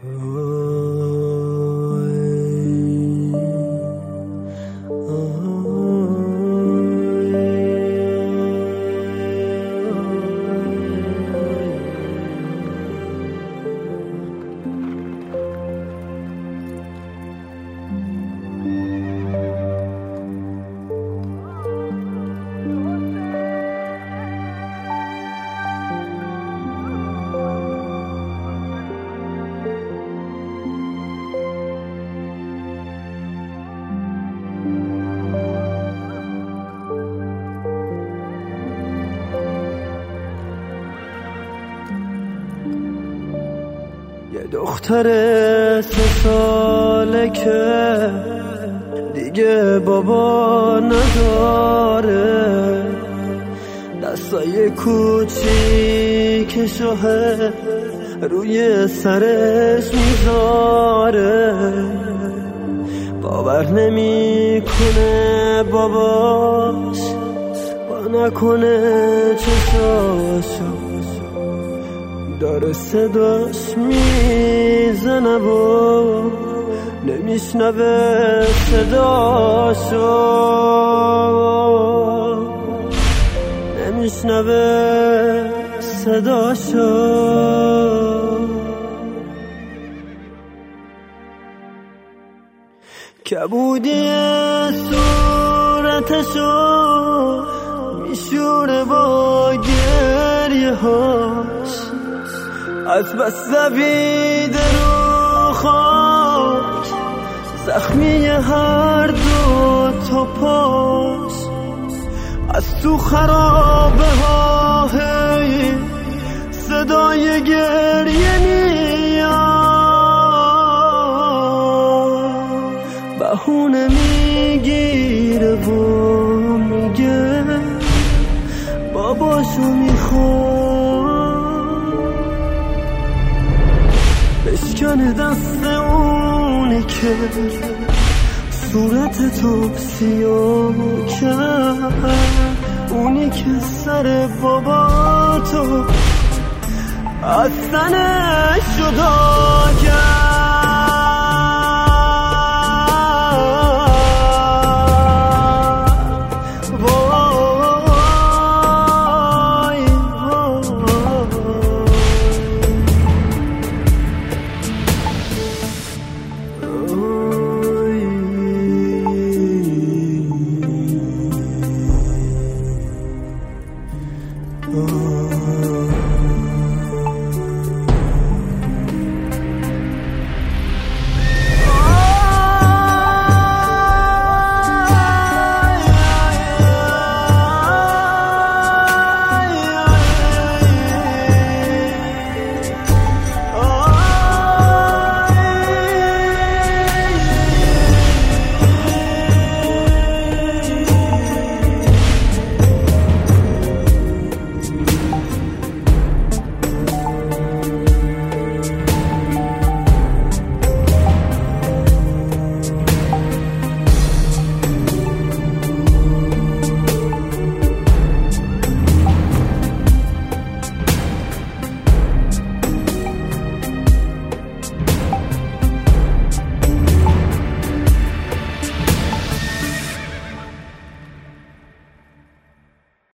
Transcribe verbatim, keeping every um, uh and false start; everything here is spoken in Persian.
یه دختر سه ساله که دیگه بابا نداره، دستای کوچیکشوه روی سرش میذاره، باور نمیکنه باباش با نکنه چشاشو داره صداش میزنه و نمیشنوه صداشو، نمیشنوه صداشو. کبودی صورتشو میشوره با گریه هاش، از بس زبیده رو خاک زخمی هر دو تا پاش، از تو خرابه ها هی صدای گریه میاد، بهونه میگیره و میگه باباشو میخواد، بشکنه دست اونی که صورت تو سیاه کرد، اونی که سر بابا تو از تنش جدا کرد.